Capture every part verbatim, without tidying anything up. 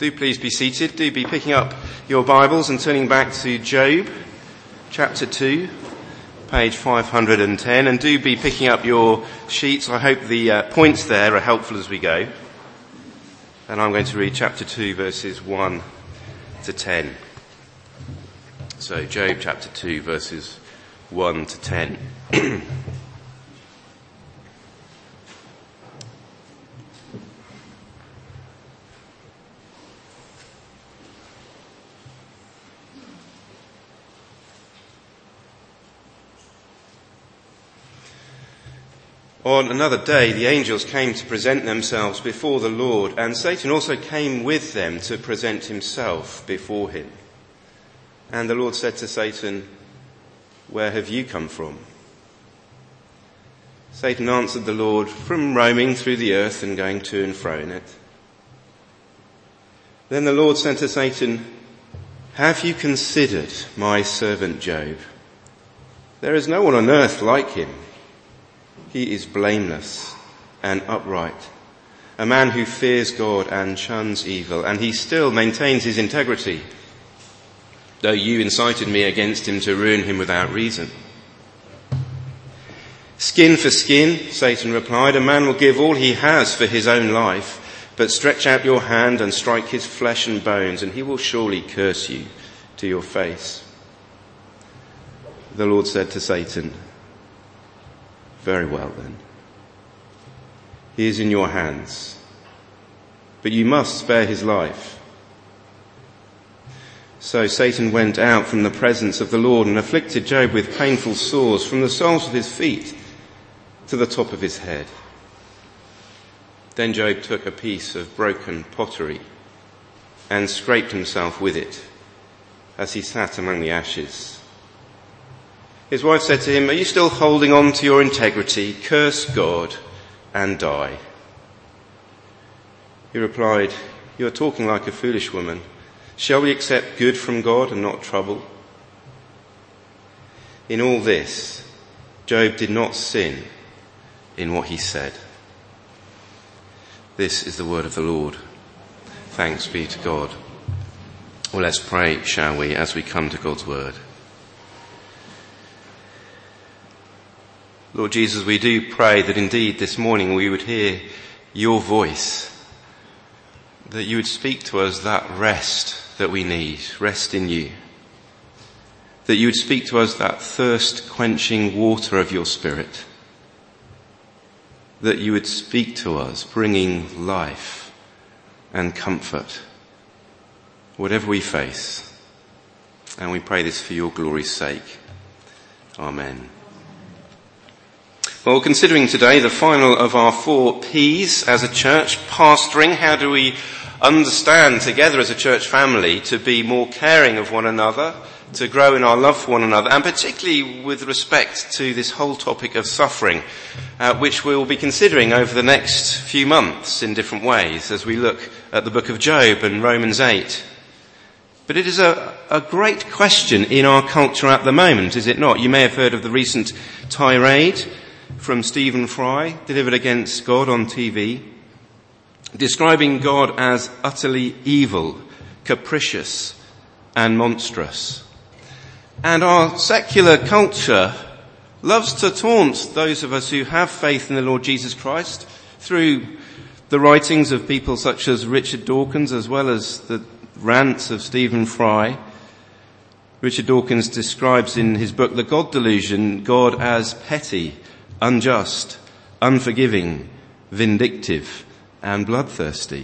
Do please be seated. Do be picking up your Bibles and turning back to Job, chapter two, page five hundred ten. And do be picking up your sheets. I hope the uh, points there are helpful as we go. And I'm going to read chapter two, verses one to ten. So Job chapter two, verses one to ten. On another day, the angels came to present themselves before the Lord, and Satan also came with them to present himself before him. And the Lord said to Satan, "Where have you come from?" Satan answered the Lord, "From roaming through the earth and going to and fro in it." Then the Lord said to Satan, "Have you considered my servant Job? There is no one on earth like him. He is blameless and upright, a man who fears God and shuns evil, and he still maintains his integrity, though you incited me against him to ruin him without reason." "Skin for skin," Satan replied, "a man will give all he has for his own life, but stretch out your hand and strike his flesh and bones, and he will surely curse you to your face." The Lord said to Satan, "Very well then. He is in your hands, but you must spare his life." So Satan went out from the presence of the Lord and afflicted Job with painful sores from the soles of his feet to the top of his head. Then Job took a piece of broken pottery and scraped himself with it as he sat among the ashes. His wife said to him, "Are you still holding on to your integrity? Curse God and die." He replied, "You are talking like a foolish woman. Shall we accept good from God and not trouble?" In all this, Job did not sin in what he said. This is the word of the Lord. Thanks be to God. Well, let's pray, shall we, as we come to God's word. Lord Jesus, we do pray that indeed this morning we would hear your voice, that you would speak to us that rest that we need, rest in you, that you would speak to us that thirst-quenching water of your Spirit, that you would speak to us bringing life and comfort, whatever we face. And we pray this for your glory's sake. Amen. Well, considering today the final of our four P's as a church, pastoring, how do we understand together as a church family to be more caring of one another, to grow in our love for one another, and particularly with respect to this whole topic of suffering, uh, which we will be considering over the next few months in different ways as we look at the book of Job and Romans eight. But it is a, a great question in our culture at the moment, is it not? You may have heard of the recent tirade from Stephen Fry, delivered against God on T V, describing God as utterly evil, capricious, and monstrous. And our secular culture loves to taunt those of us who have faith in the Lord Jesus Christ through the writings of people such as Richard Dawkins, as well as the rants of Stephen Fry. Richard Dawkins describes in his book, The God Delusion, God as petty, unjust, unforgiving, vindictive, and bloodthirsty.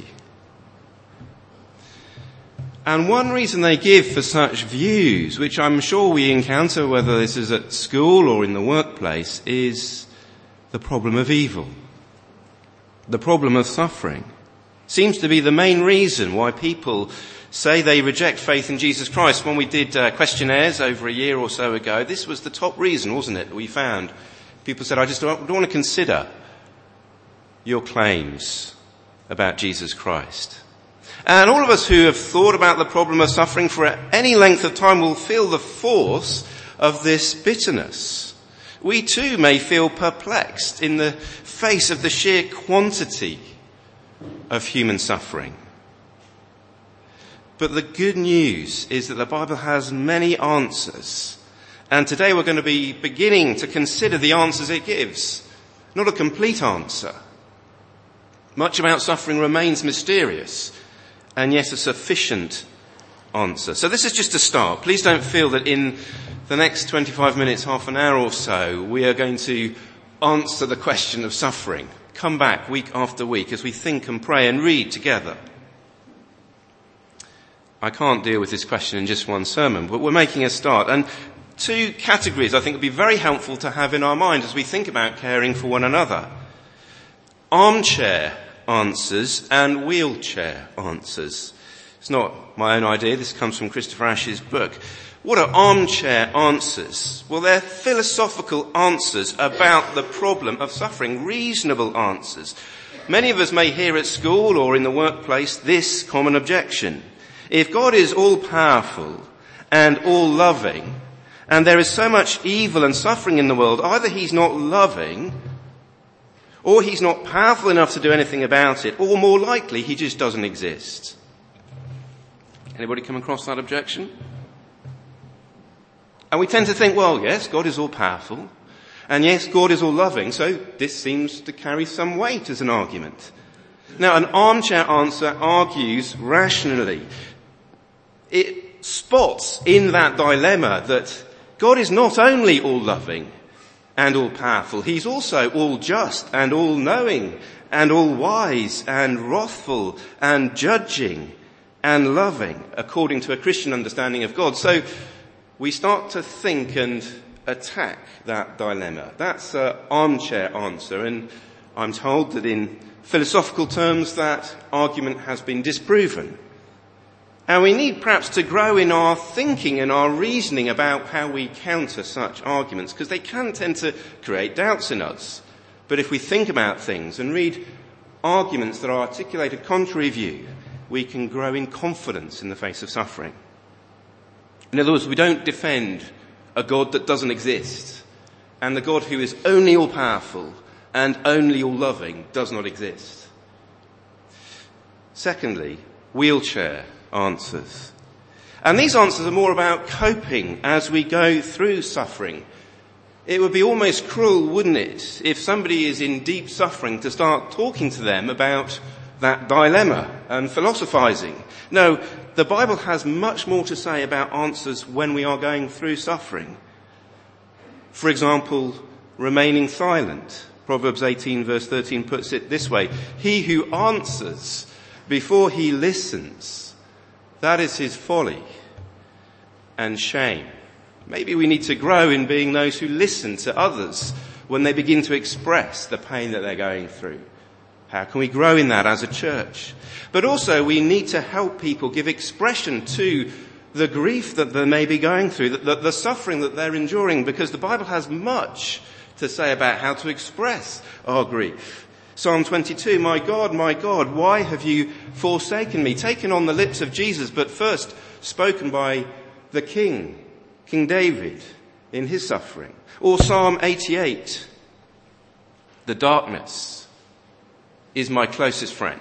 And one reason they give for such views, which I'm sure we encounter whether this is at school or in the workplace, is the problem of evil. The problem of suffering seems to be the main reason why people say they reject faith in Jesus Christ. When we did uh, questionnaires over a year or so ago, this was the top reason, wasn't it, that we found. People said, I just don't, don't want to consider your claims about Jesus Christ. And all of us who have thought about the problem of suffering for any length of time will feel the force of this bitterness. We too may feel perplexed in the face of the sheer quantity of human suffering. But the good news is that the Bible has many answers. And today we're going to be beginning to consider the answers it gives. Not a complete answer. Much about suffering remains mysterious, and yet a sufficient answer. So this is just a start. Please don't feel that in the next twenty-five minutes, half an hour or so, we are going to answer the question of suffering. Come back week after week as we think and pray and read together. I can't deal with this question in just one sermon, but we're making a start. And two categories I think would be very helpful to have in our mind as we think about caring for one another. Armchair answers and wheelchair answers. It's not my own idea. This comes from Christopher Ash's book. What are armchair answers? Well, they're philosophical answers about the problem of suffering, reasonable answers. Many of us may hear at school or in the workplace this common objection. If God is all-powerful and all-loving, and there is so much evil and suffering in the world, either he's not loving, or he's not powerful enough to do anything about it, or more likely, he just doesn't exist. Anybody come across that objection? And we tend to think, well, yes, God is all-powerful, and yes, God is all-loving, so this seems to carry some weight as an argument. Now, an armchair answer argues rationally. It spots in that dilemma that God is not only all-loving and all-powerful, he's also all-just and all-knowing and all-wise and wrathful and judging and loving, according to a Christian understanding of God. So we start to think and attack that dilemma. That's an armchair answer, and I'm told that in philosophical terms that argument has been disproven. And we need perhaps to grow in our thinking and our reasoning about how we counter such arguments, because they can tend to create doubts in us. But if we think about things and read arguments that articulate a contrary view, we can grow in confidence in the face of suffering. In other words, we don't defend a God that doesn't exist, and the God who is only all-powerful and only all-loving does not exist. Secondly, wheelchair answers. And these answers are more about coping as we go through suffering. It would be almost cruel, wouldn't it, if somebody is in deep suffering to start talking to them about that dilemma and philosophizing. No, the Bible has much more to say about answers when we are going through suffering. For example, remaining silent. Proverbs eighteen verse thirteen puts it this way: he who answers before he listens, that is his folly and shame. Maybe we need to grow in being those who listen to others when they begin to express the pain that they're going through. How can we grow in that as a church? But also we need to help people give expression to the grief that they may be going through, the, the, the suffering that they're enduring, because the Bible has much to say about how to express our grief. Psalm twenty-two, my God, my God, why have you forsaken me? Taken on the lips of Jesus, but first spoken by the King, King David, in his suffering. Or Psalm eighty-eight, the darkness is my closest friend.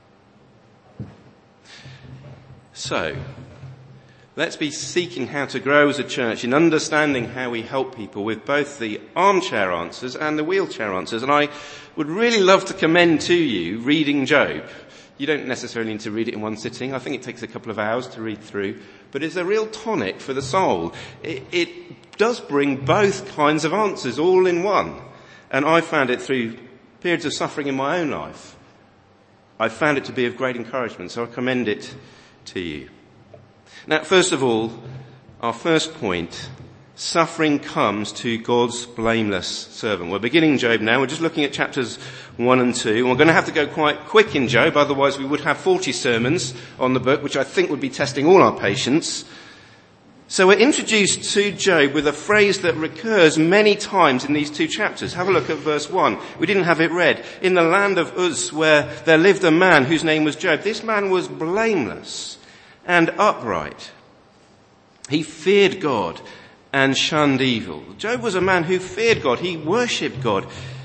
So, let's be seeking how to grow as a church in understanding how we help people with both the armchair answers and the wheelchair answers. And I would really love to commend to you reading Job. You don't necessarily need to read it in one sitting. I think it takes a couple of hours to read through. But it's a real tonic for the soul. It, it does bring both kinds of answers all in one. And I found it through periods of suffering in my own life. I found it to be of great encouragement, so I commend it to you. Now, first of all, our first point, suffering comes to God's blameless servant. We're beginning Job now. We're just looking at chapters one and two. And we're going to have to go quite quick in Job, otherwise we would have forty sermons on the book, which I think would be testing all our patience. So we're introduced to Job with a phrase that recurs many times in these two chapters. Have a look at verse one. We didn't have it read. In the land of Uz, where there lived a man whose name was Job. This man was blameless and upright. He feared God and shunned evil. Job was a man who feared God. He worshipped God. He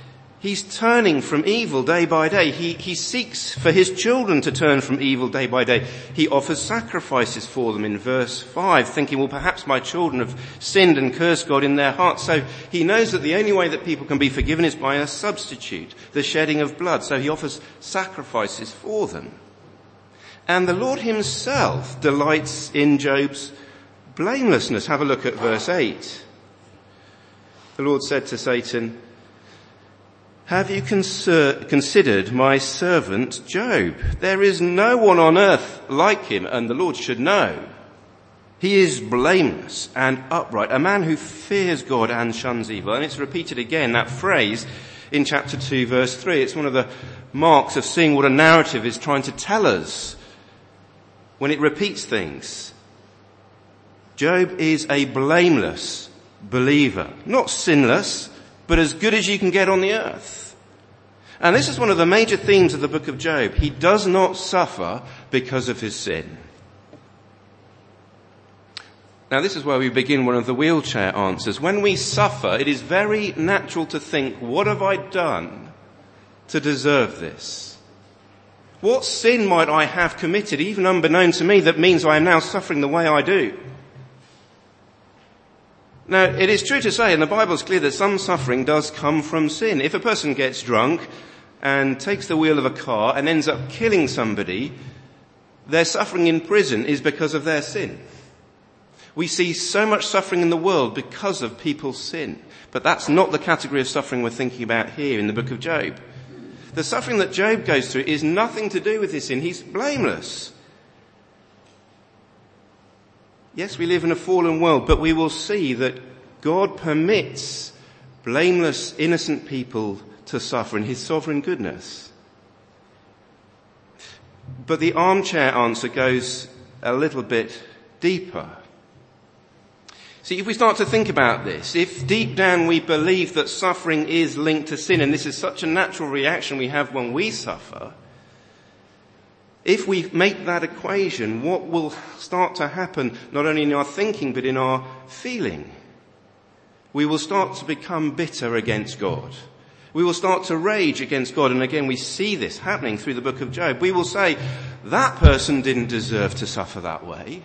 He's turning from evil day by day. He, he seeks for his children to turn from evil day by day. He offers sacrifices for them in verse five, thinking, well, perhaps my children have sinned and cursed God in their hearts. So he knows that the only way that people can be forgiven is by a substitute, the shedding of blood. So he offers sacrifices for them. And the Lord himself delights in Job's blamelessness. Have a look at verse eight. The Lord said to Satan, have you conser- considered my servant Job? There is no one on earth like him, and the Lord should know. He is blameless and upright, a man who fears God and shuns evil. And it's repeated again, that phrase, in chapter two, verse three. It's one of the marks of seeing what a narrative is trying to tell us when it repeats things. Job is a blameless believer, not sinless, but as good as you can get on the earth. And this is one of the major themes of the book of Job. He does not suffer because of his sin. Now this is where we begin one of the wheelchair answers. When we suffer, it is very natural to think, what have I done to deserve this? What sin might I have committed, even unbeknown to me, that means I am now suffering the way I do? Now, it is true to say, and the Bible is clear, that some suffering does come from sin. If a person gets drunk and takes the wheel of a car and ends up killing somebody, their suffering in prison is because of their sin. We see so much suffering in the world because of people's sin. But that's not the category of suffering we're thinking about here in the book of Job. The suffering that Job goes through is nothing to do with his sin. He's blameless. Yes, we live in a fallen world, but we will see that God permits blameless, innocent people to suffer in his sovereign goodness. But the armchair answer goes a little bit deeper. See, if we start to think about this, if deep down we believe that suffering is linked to sin, and this is such a natural reaction we have when we suffer, if we make that equation, what will start to happen not only in our thinking but in our feeling? We will start to become bitter against God. We will start to rage against God. And again, we see this happening through the book of Job. We will say, that person didn't deserve to suffer that way.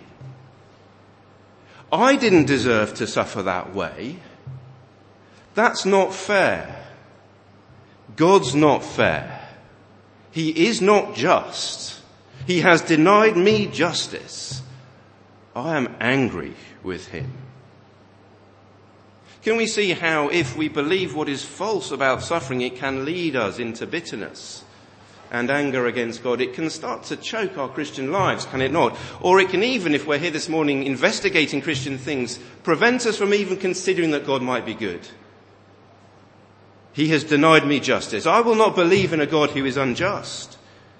I didn't deserve to suffer that way. That's not fair. God's not fair. He is not just. He has denied me justice. I am angry with him. Can we see how if we believe what is false about suffering, it can lead us into bitterness and anger against God? It can start to choke our Christian lives, can it not? Or it can even, if we're here this morning investigating Christian things, prevent us from even considering that God might be good. He has denied me justice. I will not believe in a God who is unjust.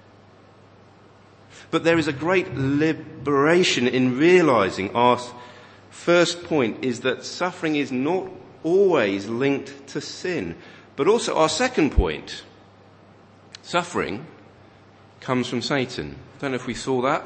But there is a great liberation in realizing our first point is that suffering is not always linked to sin. But also our second point, suffering comes from Satan. I don't know if we saw that.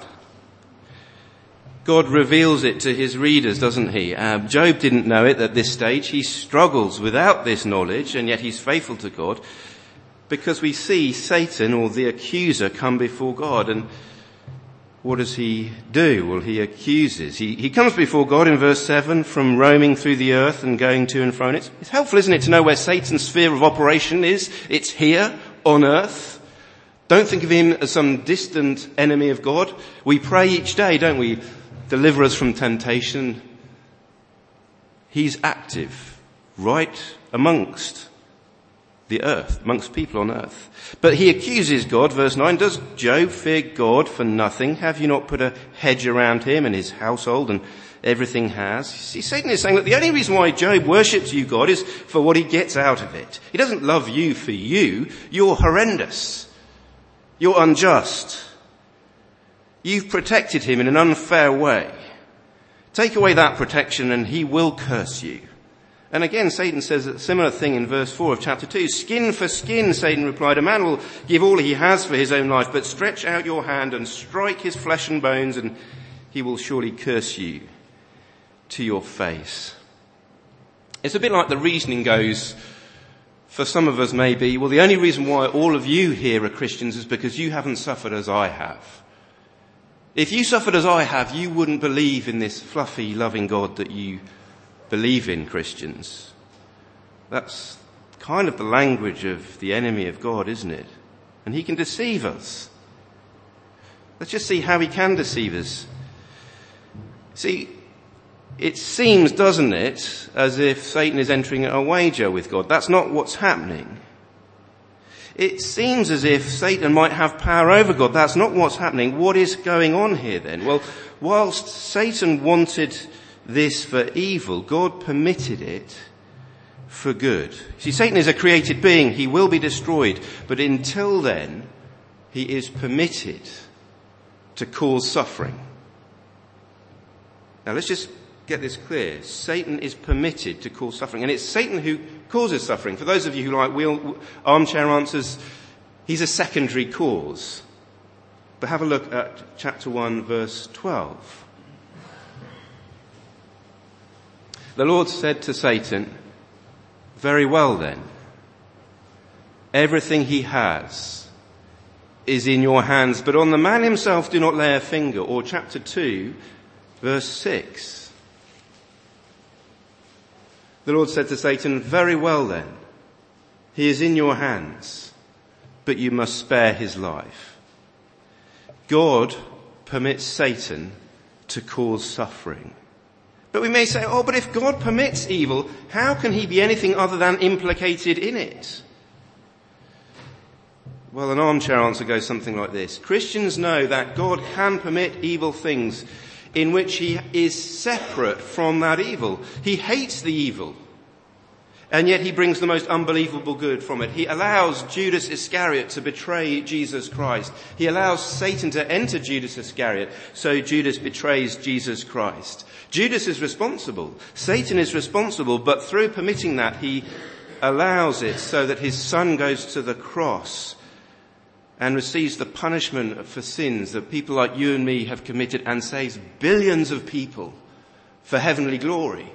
God reveals it to his readers, doesn't he? Uh, Job didn't know it at this stage. He struggles without this knowledge, and yet he's faithful to God, because we see Satan, or the accuser, come before God. And what does he do? Well, he accuses. He, he comes before God in verse seven from roaming through the earth and going to and fro. And it's, it's helpful, isn't it, to know where Satan's sphere of operation is? It's here on earth. Don't think of him as some distant enemy of God. We pray each day, don't we? Deliver us from temptation. He's active right amongst the earth, amongst people on earth. But he accuses God, verse nine, does Job fear God for nothing? Have you not put a hedge around him and his household and everything has? See, Satan is saying that the only reason why Job worships you, God, is for what he gets out of it. He doesn't love you for you. You're horrendous. You're unjust. You've protected him in an unfair way. Take away that protection and he will curse you. And again, Satan says a similar thing in verse four of chapter two. Skin for skin, Satan replied. A man will give all he has for his own life, but stretch out your hand and strike his flesh and bones, and he will surely curse you to your face. It's a bit like the reasoning goes for some of us may be, well, the only reason why all of you here are Christians is because you haven't suffered as I have. If you suffered as I have, you wouldn't believe in this fluffy, loving God that you believe in, Christians. That's kind of the language of the enemy of God, isn't it? And he can deceive us. Let's just see how he can deceive us. See, it seems, doesn't it, as if Satan is entering a wager with God. That's not what's happening. It seems as if Satan might have power over God. That's not what's happening. What is going on here then? Well, whilst Satan wanted this for evil, God permitted it for good. See, Satan is a created being. He will be destroyed. But until then, he is permitted to cause suffering. Now let's just get this clear. Satan is permitted to cause suffering. And it's Satan who causes suffering. For those of you who like wheel, armchair answers, he's a secondary cause. But have a look at chapter one, verse twelve. The Lord said to Satan, "Very well then, everything he has is in your hands, but on the man himself do not lay a finger." Or chapter two, verse six. The Lord said to Satan, "Very well then, he is in your hands, but you must spare his life." God permits Satan to cause suffering. But we may say, oh, but if God permits evil, how can he be anything other than implicated in it? Well, an armchair answer goes something like this. Christians know that God can permit evil things in which he is separate from that evil. He hates the evil, and yet he brings the most unbelievable good from it. He allows Judas Iscariot to betray Jesus Christ. He allows Satan to enter Judas Iscariot, so Judas betrays Jesus Christ. Judas is responsible. Satan is responsible, but through permitting that, he allows it so that his son goes to the cross and receives the punishment for sins that people like you and me have committed, and saves billions of people for heavenly glory.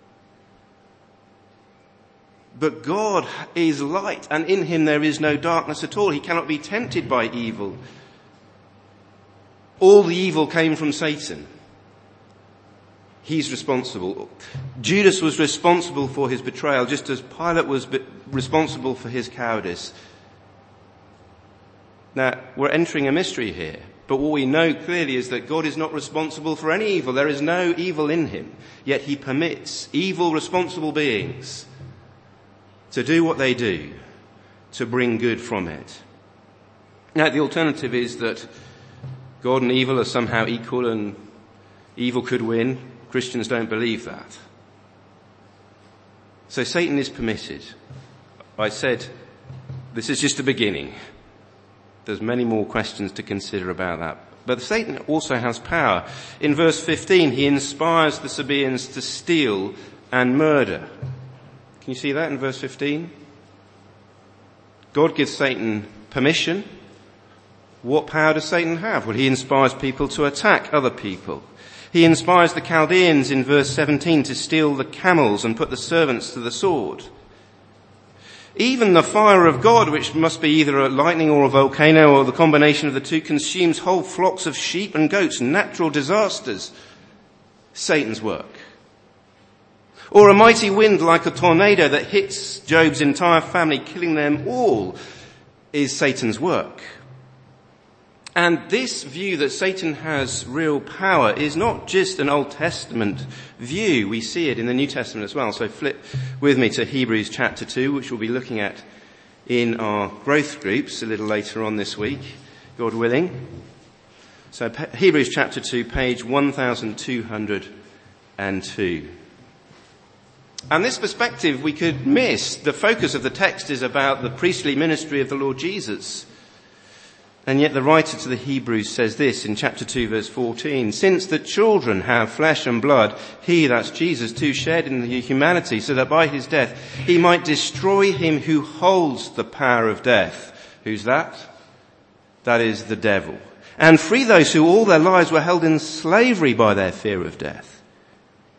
But God is light, and in him there is no darkness at all. He cannot be tempted by evil. All the evil came from Satan. He's responsible. Judas was responsible for his betrayal, just as Pilate was responsible for his cowardice. Now, we're entering a mystery here, but what we know clearly is that God is not responsible for any evil. There is no evil in him, yet he permits evil, responsible beings to do what they do, to bring good from it. Now, the alternative is that God and evil are somehow equal and evil could win. Christians don't believe that. So Satan is permitted. I said, this is just the beginning. There's many more questions to consider about that. But Satan also has power. In verse fifteen, he inspires the Sabaeans to steal and murder. Can you see that in verse fifteen? God gives Satan permission. What power does Satan have? Well, he inspires people to attack other people. He inspires the Chaldeans in verse seventeen to steal the camels and put the servants to the sword. Even the fire of God, which must be either a lightning or a volcano or the combination of the two, consumes whole flocks of sheep and goats, natural disasters. Satan's work. Or a mighty wind like a tornado that hits Job's entire family, killing them all, is Satan's work. And this view that Satan has real power is not just an Old Testament view. We see it in the New Testament as well. So flip with me to Hebrews chapter two, which we'll be looking at in our growth groups a little later on this week, God willing. So Hebrews chapter two, page one thousand two hundred two. And this perspective we could miss. The focus of the text is about the priestly ministry of the Lord Jesus. And yet the writer to the Hebrews says this in chapter two, verse fourteen. Since the children have flesh and blood, he, that's Jesus, too shared in the humanity, so that by his death he might destroy him who holds the power of death. Who's that? That is the devil. And free those who all their lives were held in slavery by their fear of death.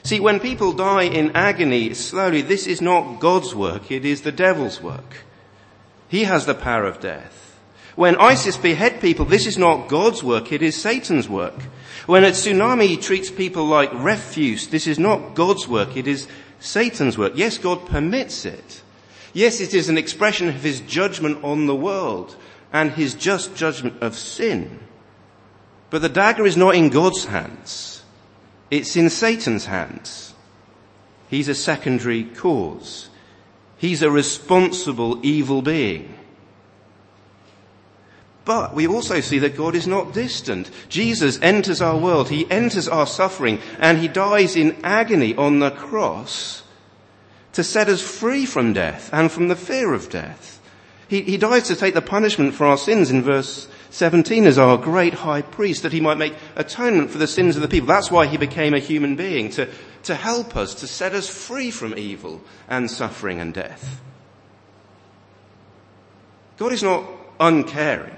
See, when people die in agony slowly, this is not God's work, it is the devil's work. He has the power of death. When ISIS behead people, this is not God's work, it is Satan's work. When a tsunami treats people like refuse, this is not God's work, it is Satan's work. Yes, God permits it. Yes, it is an expression of his judgment on the world and his just judgment of sin. But the dagger is not in God's hands. It's in Satan's hands. He's a secondary cause. He's a responsible evil being. But we also see that God is not distant. Jesus enters our world, he enters our suffering, and he dies in agony on the cross to set us free from death and from the fear of death. He, he dies to take the punishment for our sins in verse seventeen as our great high priest, that he might make atonement for the sins of the people. That's why he became a human being, to, to help us, to set us free from evil and suffering and death. God is not uncaring.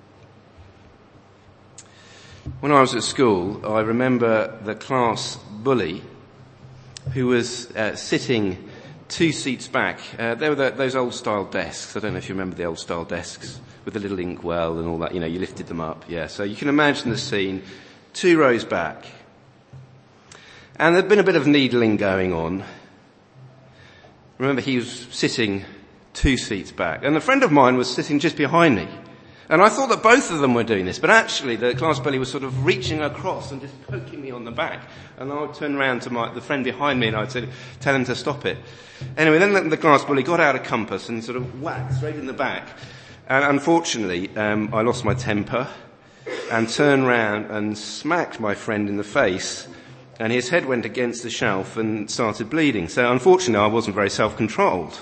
When I was at school, I remember the class bully who was uh, sitting two seats back. Uh, there were the, those old-style desks. I don't know if you remember the old-style desks with the little inkwell and all that. You know, you lifted them up. Yeah, so you can imagine the scene. Two rows back. And there'd been a bit of needling going on. Remember, he was sitting two seats back. And a friend of mine was sitting just behind me. And I thought that both of them were doing this, but actually the class bully was sort of reaching across and just poking me on the back. And I would turn around to my, the friend behind me and I'd say, tell him to stop it. Anyway, then the, the class bully got out a compass and sort of whacked straight in the back. And unfortunately, um, I lost my temper and turned round and smacked my friend in the face. And his head went against the shelf and started bleeding. So unfortunately, I wasn't very self-controlled.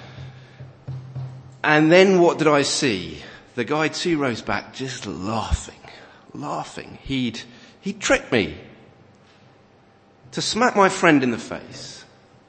And then what did I see? The guy two rows back just laughing, laughing. He'd, he'd tricked me to smack my friend in the face.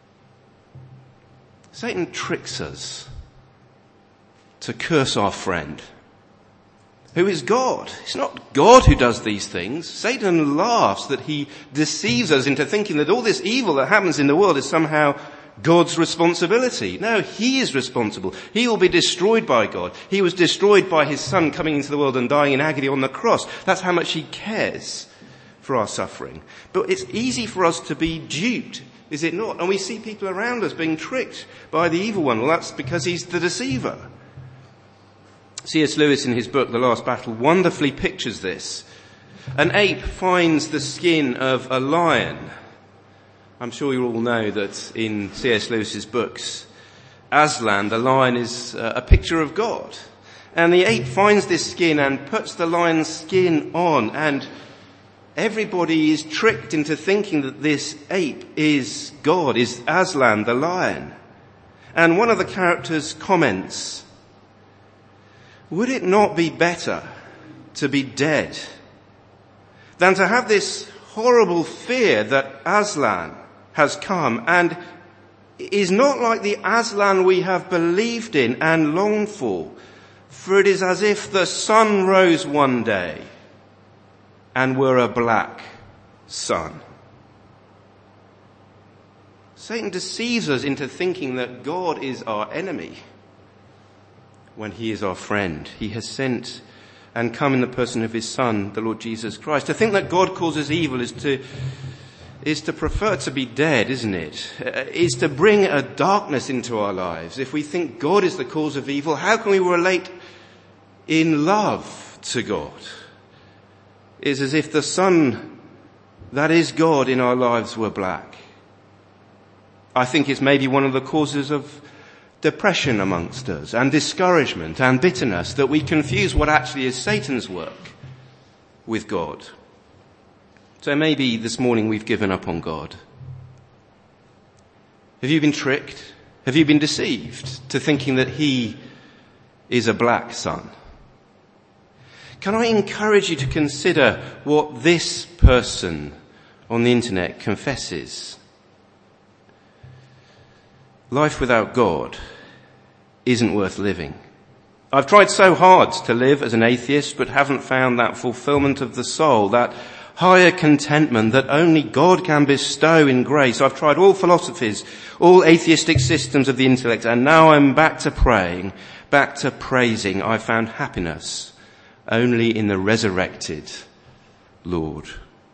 Satan tricks us to curse our friend, who is God. It's not God who does these things. Satan laughs that he deceives us into thinking that all this evil that happens in the world is somehow God's responsibility. No, he is responsible. He will be destroyed by God. He was destroyed by his son coming into the world and dying in agony on the cross. That's how much he cares for our suffering. But it's easy for us to be duped, is it not? And we see people around us being tricked by the evil one. Well, that's because he's the deceiver. C S Lewis in his book, The Last Battle, wonderfully pictures this. An ape finds the skin of a lion. I'm sure you all know that in C S Lewis's books, Aslan, the lion, is uh, a picture of God. And the ape finds this skin and puts the lion's skin on, and everybody is tricked into thinking that this ape is God, is Aslan, the lion. And one of the characters comments, would it not be better to be dead than to have this horrible fear that Aslan has come and is not like the Aslan we have believed in and longed for, for it is as if the sun rose one day and were a black sun. Satan deceives us into thinking that God is our enemy when he is our friend. He has sent and come in the person of his Son, the Lord Jesus Christ. To think that God causes evil is to is to prefer to be dead, isn't it? Uh, is to bring a darkness into our lives. If we think God is the cause of evil, how can we relate in love to God? It's as if the sun that is God in our lives were black. I think it's maybe one of the causes of depression amongst us and discouragement and bitterness, that we confuse what actually is Satan's work with God. So maybe this morning we've given up on God. Have you been tricked? Have you been deceived to thinking that he is a black sun? Can I encourage you to consider what this person on the internet confesses? Life without God isn't worth living. I've tried so hard to live as an atheist, but haven't found that fulfillment of the soul, that higher contentment that only God can bestow in grace. I've tried all philosophies, all atheistic systems of the intellect, and now I'm back to praying, back to praising. I found happiness only in the resurrected Lord.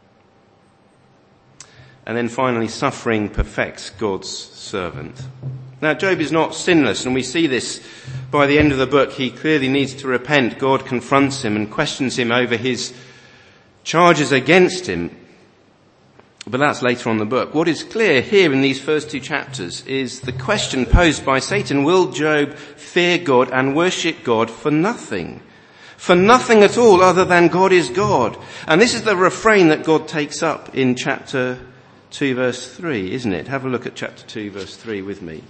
And then finally, suffering perfects God's servant. Now, Job is not sinless, and we see this by the end of the book. He clearly needs to repent. God confronts him and questions him over his charges against him. But that's later on in the book. What is clear here in these first two chapters is the question posed by Satan: will Job fear God and worship God for nothing? For nothing at all other than God is God. And this is the refrain that God takes up in chapter two verse three, isn't it? Have a look at chapter two verse three with me.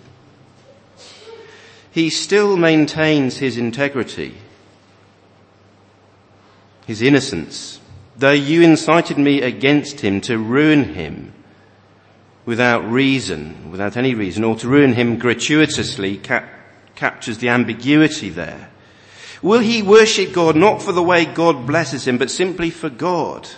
He still maintains his integrity, his innocence, though you incited me against him to ruin him without reason, without any reason, or to ruin him gratuitously, cap- captures the ambiguity there. Will he worship God not for the way God blesses him, but simply for God?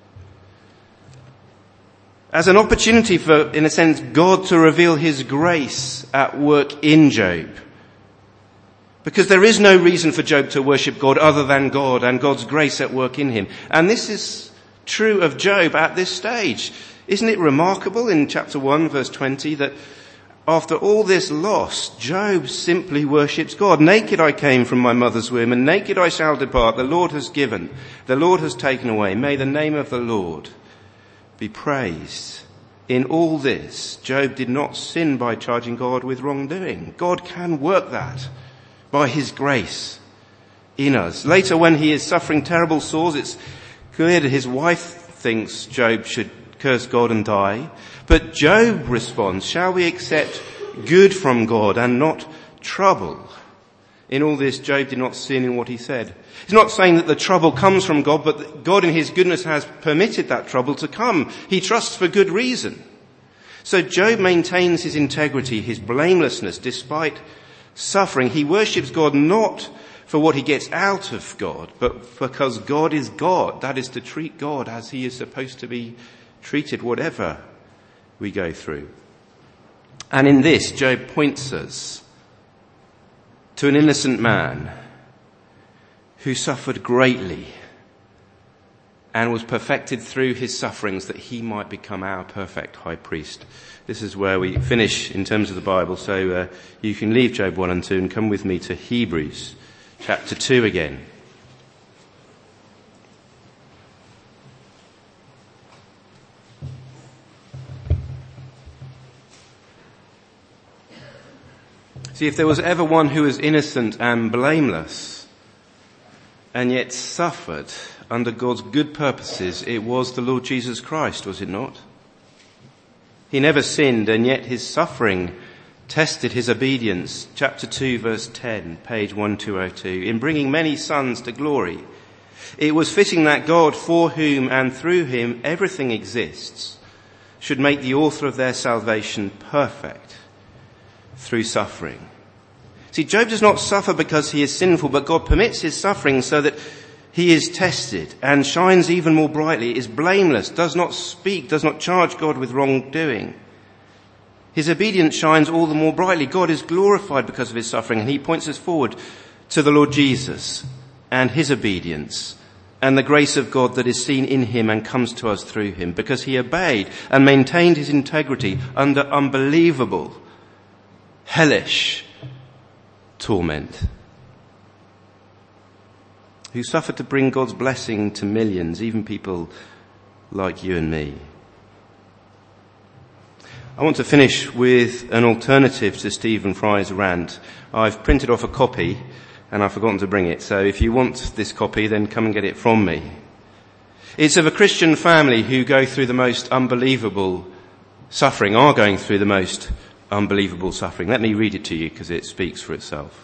As an opportunity for, in a sense, God to reveal his grace at work in Job. Because there is no reason for Job to worship God other than God and God's grace at work in him. And this is true of Job at this stage. Isn't it remarkable in chapter one verse twenty that after all this loss, Job simply worships God. Naked I came from my mother's womb, and naked I shall depart. The Lord has given, the Lord has taken away. May the name of the Lord be praised. In all this, Job did not sin by charging God with wrongdoing. God can work that by his grace in us. Later, when he is suffering terrible sores, it's clear that his wife thinks Job should curse God and die. But Job responds, shall we accept good from God and not trouble? In all this, Job did not sin in what he said. He's not saying that the trouble comes from God, but that God in his goodness has permitted that trouble to come. He trusts for good reason. So Job maintains his integrity, his blamelessness, despite suffering. He worships God not for what he gets out of God, but because God is God. That is to treat God as he is supposed to be treated, whatever we go through. And in this, Job points us to an innocent man who suffered greatly and was perfected through his sufferings that he might become our perfect high priest. This is where we finish in terms of the Bible, so uh, you can leave Job one and two and come with me to Hebrews chapter two again. See, if there was ever one who was innocent and blameless and yet suffered under God's good purposes, it was the Lord Jesus Christ, was it not? He never sinned, and yet his suffering tested his obedience. Chapter two, verse ten, page one two oh two. In bringing many sons to glory, it was fitting that God, for whom and through him everything exists, should make the author of their salvation perfect through suffering. See, Job does not suffer because he is sinful, but God permits his suffering so that he is tested and shines even more brightly, is blameless, does not speak, does not charge God with wrongdoing. His obedience shines all the more brightly. God is glorified because of his suffering, and he points us forward to the Lord Jesus and his obedience and the grace of God that is seen in him and comes to us through him, because he obeyed and maintained his integrity under unbelievable, hellish torment. Who suffered to bring God's blessing to millions, even people like you and me. I want to finish with an alternative to Stephen Fry's rant. I've printed off a copy and I've forgotten to bring it, so if you want this copy, then come and get it from me. It's of a Christian family who go through the most unbelievable suffering, are going through the most unbelievable suffering. Let me read it to you because it speaks for itself.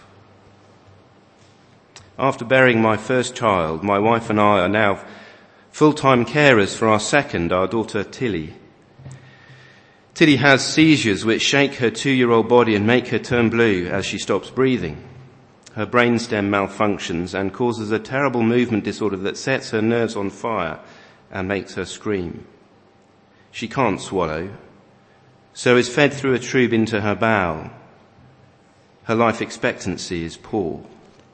After burying my first child, my wife and I are now full-time carers for our second, our daughter Tilly. Tilly has seizures which shake her two-year-old body and make her turn blue as she stops breathing. Her brainstem malfunctions and causes a terrible movement disorder that sets her nerves on fire and makes her scream. She can't swallow, so is fed through a tube into her bowel. Her life expectancy is poor.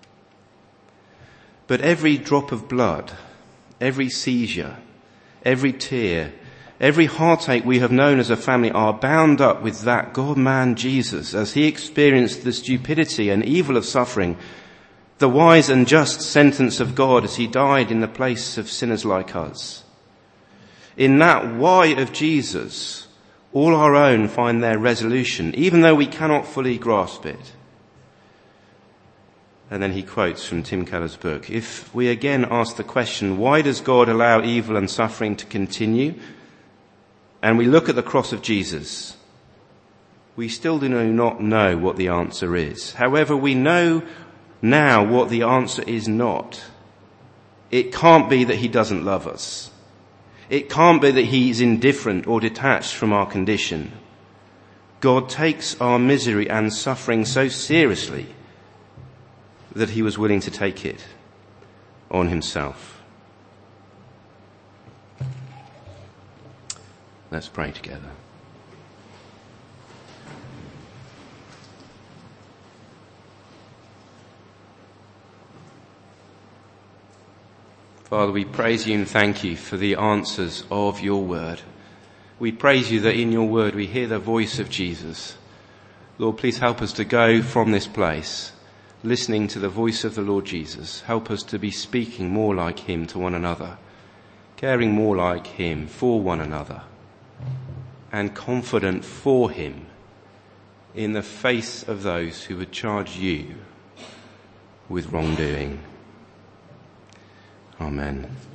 But every drop of blood, every seizure, every tear, every heartache we have known as a family are bound up with that God-man Jesus as he experienced the stupidity and evil of suffering, the wise and just sentence of God as he died in the place of sinners like us. In that why of Jesus, all our own find their resolution, even though we cannot fully grasp it. And then he quotes from Tim Keller's book, if we again ask the question, why does God allow evil and suffering to continue? And we look at the cross of Jesus, we still do not know what the answer is. However, we know now what the answer is not. It can't be that he doesn't love us. It can't be that he is indifferent or detached from our condition. God takes our misery and suffering so seriously that he was willing to take it on himself. Let's pray together. Father, we praise you and thank you for the answers of your word. We praise you that in your word we hear the voice of Jesus. Lord, please help us to go from this place listening to the voice of the Lord Jesus. Help us to be speaking more like him to one another, caring more like him for one another, and confident for him in the face of those who would charge you with wrongdoing. Amen.